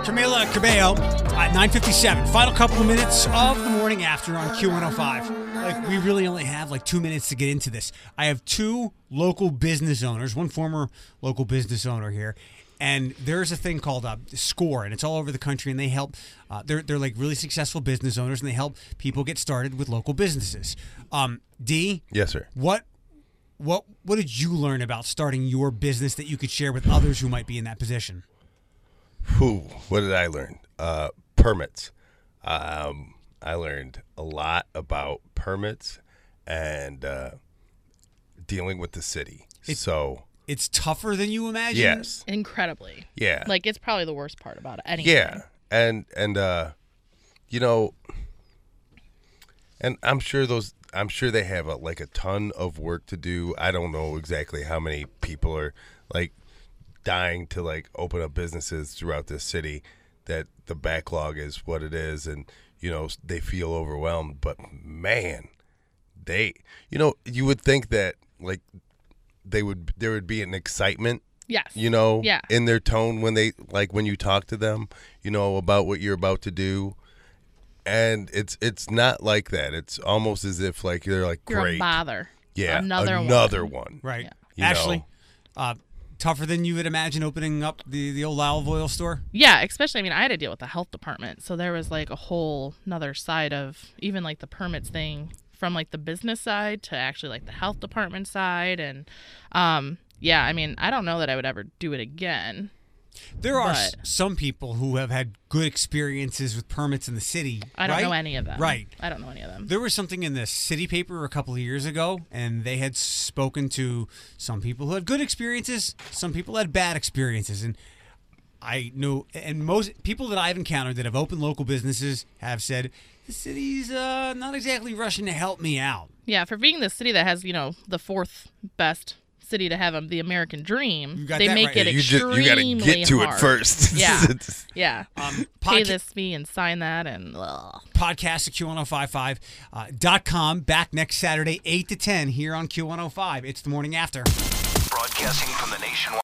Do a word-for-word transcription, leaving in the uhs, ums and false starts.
Camila Cabello at nine fifty-seven. Final couple of minutes of the morning after on Q one oh five. Like, we really only have like two minutes to get into this. I have two local business owners, one former local business owner here, and there's a thing called uh, SCORE, and it's all over the country, and they help, uh, they're, they're like really successful business owners, and they help people get started with local businesses. Um, D? Yes, sir. What, what, what did you learn about starting your business that you could share with others who might be in that position? Whew, what did I learn? Uh, permits. Um, I learned a lot about permits and uh, dealing with the city. It, so it's tougher than you imagine. Yes, incredibly. Yeah, like it's probably the worst part about it. Anything. Yeah, and and uh, you know, and I'm sure those. I'm sure they have a, like a ton of work to do. I don't know exactly how many people are like dying to like open up businesses throughout this city, that the backlog is what it is, and you know they feel overwhelmed. But man, they, you know, you would think that like they would there would be an excitement, yes, you know, yeah. in their tone when they like when you talk to them, you know, about what you're about to do. And it's it's not like that. It's almost as if like they're like, You're great, a bother. Yeah, another, another one. one. Right. Yeah. You Ashley, know. uh, tougher than you would imagine opening up the, the old olive oil store? Yeah, especially, I mean, I had to deal with the health department. So there was like a whole another side of even like the permits thing, from like the business side to actually like the health department side. And um, yeah, I mean, I don't know that I would ever do it again. There are but s- some people who have had good experiences with permits in the city. I don't right? know any of them. Right. I don't know any of them. There was something in the city paper a couple of years ago, and they had spoken to some people who had good experiences, some people had bad experiences. And I know, and most people that I've encountered that have opened local businesses have said, the city's uh, not exactly rushing to help me out. Yeah, for being the city that has, you know, the fourth best city to have um, the American dream, got they that make right. it You just extremely you got to get to hard. it first. Yeah, yeah. Um, Pay podca- this fee and sign that, and ugh. Podcast at Q ten fifty-five dot com. Back next Saturday, eight to ten here on Q one oh five. It's the morning after. Broadcasting from the nationwide